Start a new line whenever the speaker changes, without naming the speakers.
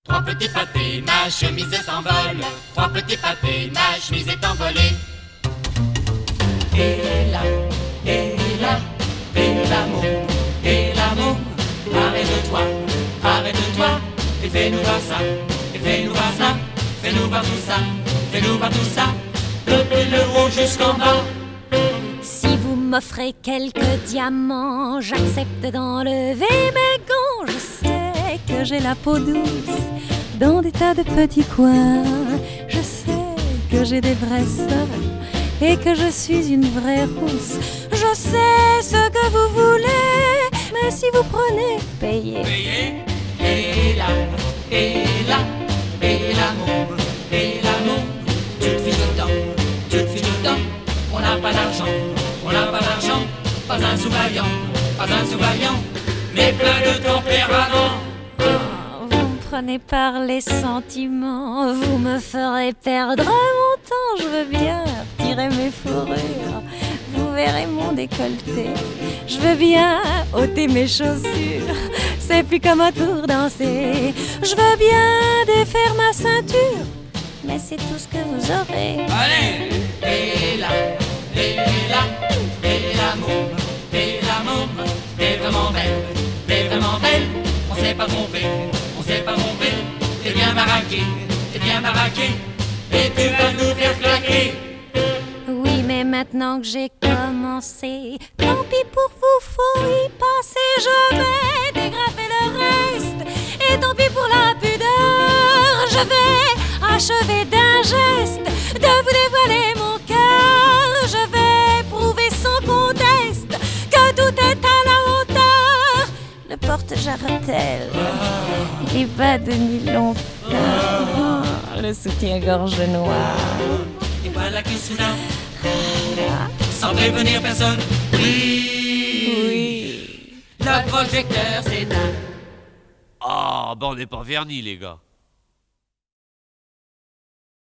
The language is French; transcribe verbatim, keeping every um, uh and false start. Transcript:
Trois petits pâtés, ma chemise s'envole. Trois petits pâtés, ma chemise est envolée. Et là, et là, et l'amour, et l'amour. Arrête-toi, arrête-toi, et fais-nous voir ça, et fais-nous voir ça, fais-nous voir tout ça, fais-nous voir tout ça, depuis le haut jusqu'en bas.
Si vous m'offrez quelques diamants, j'accepte d'enlever mes gants. Je sais que j'ai la peau douce dans des tas de petits coins. Je sais que j'ai des vrais seins et que je suis une vraie rousse. Je sais ce que vous voulez, mais si vous prenez, payez.
Payez, et là, et là, et l'amour, et l'amour. Tu te fiches dedans, tu te fiches dedans. On n'a pas d'argent, on n'a pas d'argent. Pas un sous-vaillant, pas un sous-vaillant, mais plein de tempérament.
Oh, vous me prenez par les sentiments, vous me ferez perdre mon temps. Je veux bien retirer mes fourrures, vous verrez mon décolleté. Je veux bien ôter mes chaussures, c'est plus comme un tour danser. Je veux bien défaire ma ceinture, mais c'est tout ce que vous aurez.
Allez, et là, et là, et l'amour, et l'amour. T'es vraiment belle, t'es vraiment belle. On s'est pas trompé, on s'est pas trompé. T'es bien baraqué, t'es bien baraqué. Et tu vas nous faire claquer.
Oui, mais maintenant que j'ai commencé, tant pis pour vous, faut y passer. Je vais dégrafer le reste, et tant pis pour la pudeur. Je vais achever d'un geste de vous dévoiler mon cœur. Je vais prouver sans conteste que tout est à la hauteur. Le porte-jarretel, les bas de nylon fin, le soutien-gorge noir.
Et voilà qui se sans prévenir personne. Oui,
Oui.
le projecteur s'éteint.
Ah, bah on n'est pas vernis, les gars.